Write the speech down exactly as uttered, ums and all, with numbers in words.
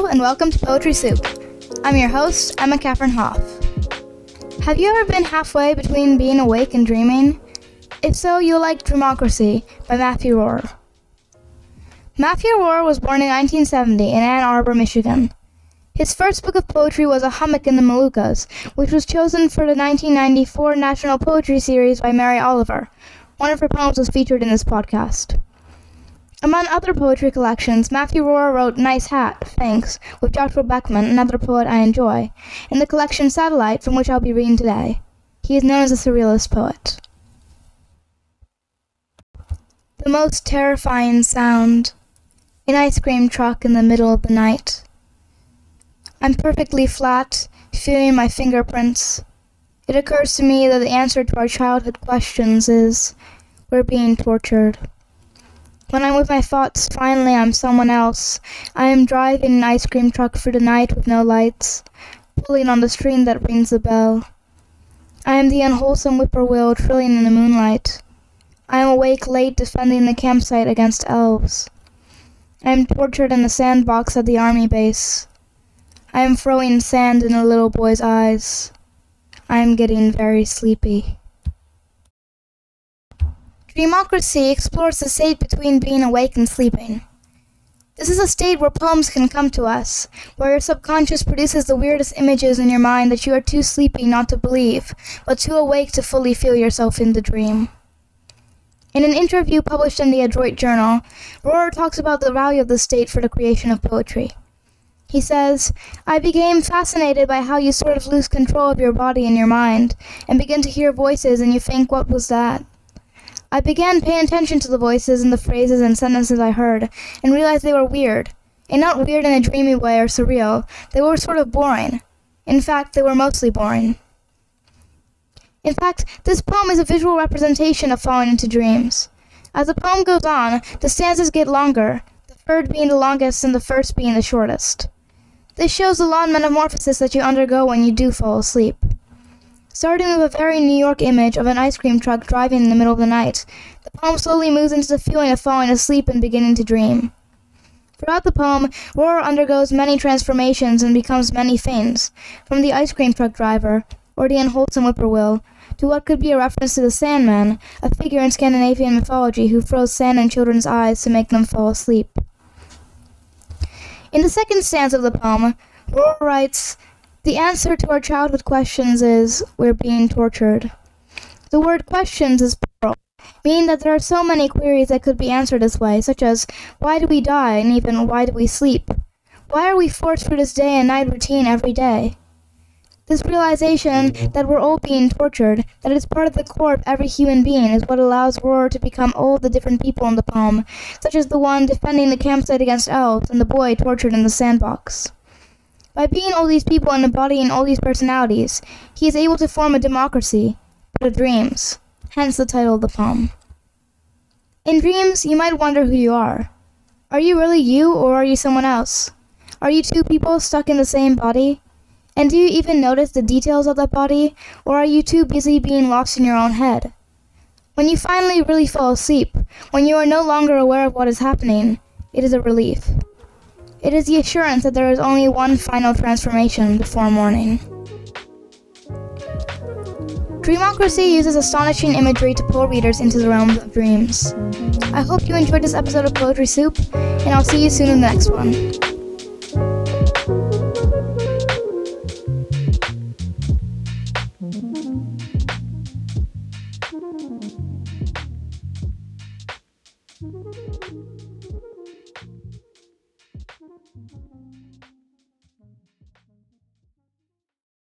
and welcome to Poetry Soup. I'm your host, Emma Catherine Hoff. Have you ever been halfway between being awake and dreaming? If so, you'll like Dreamocracy by Matthew Rohr. Matthew Rohr was born in nineteen seventy in Ann Arbor, Michigan. His first book of poetry was A Hummock in the Moluccas, which was chosen for the nineteen ninety-four National Poetry Series by Mary Oliver. One of her poems was featured in this podcast. Among other poetry collections, Matthew Rohr wrote Nice Hat, Thanks, with Joshua Beckman, another poet I enjoy, in the collection Satellite, from which I'll be reading today. He is known as a surrealist poet. The most terrifying sound. An ice cream truck in the middle of the night. I'm perfectly flat, feeling my fingerprints. It occurs to me that the answer to our childhood questions is, we're being tortured. When I'm with my thoughts, finally I'm someone else. I am driving an ice cream truck through the night with no lights, pulling on the string that rings the bell. I am the unwholesome whippoorwill trilling in the moonlight. I am awake late defending the campsite against elves. I am tortured in the sandbox at the army base. I am throwing sand in a little boy's eyes. I am getting very sleepy. Dreamocracy explores the state between being awake and sleeping. This is a state where poems can come to us, where your subconscious produces the weirdest images in your mind that you are too sleepy not to believe, but too awake to fully feel yourself in the dream. In an interview published in the Adroit Journal, Rohr talks about the value of this state for the creation of poetry. He says, I became fascinated by how you sort of lose control of your body and your mind, and begin to hear voices and you think, what was that? I began paying attention to the voices and the phrases and sentences I heard, and realized they were weird. And not weird in a dreamy way or surreal, they were sort of boring. In fact, they were mostly boring. In fact, this poem is a visual representation of falling into dreams. As the poem goes on, the stanzas get longer, the third being the longest and the first being the shortest. This shows the long metamorphosis that you undergo when you do fall asleep. Starting with a very New York image of an ice cream truck driving in the middle of the night, the poem slowly moves into the feeling of falling asleep and beginning to dream. Throughout the poem, Rohr undergoes many transformations and becomes many things, from the ice cream truck driver, or the unwholesome whippoorwill, to what could be a reference to the Sandman, a figure in Scandinavian mythology who throws sand in children's eyes to make them fall asleep. In the second stanza of the poem, Rohr writes, the answer to our childhood questions is, we're being tortured. The word questions is plural, meaning that there are so many queries that could be answered this way, such as, why do we die, and even, why do we sleep? Why are we forced through this day and night routine every day? This realization that we're all being tortured, that it is part of the core of every human being, is what allows Rohr to become all the different people in the poem, such as the one defending the campsite against elves and the boy tortured in the sandbox. By being all these people and embodying all these personalities, he is able to form a democracy, but of dreams, hence the title of the poem. In dreams, you might wonder who you are. Are you really you, or are you someone else? Are you two people stuck in the same body? And do you even notice the details of that body, or are you too busy being lost in your own head? When you finally really fall asleep, when you are no longer aware of what is happening, it is a relief. It is the assurance that there is only one final transformation before morning. Dreamocracy uses astonishing imagery to pull readers into the realms of dreams. I hope you enjoyed this episode of Poetry Soup, and I'll see you soon in the next one.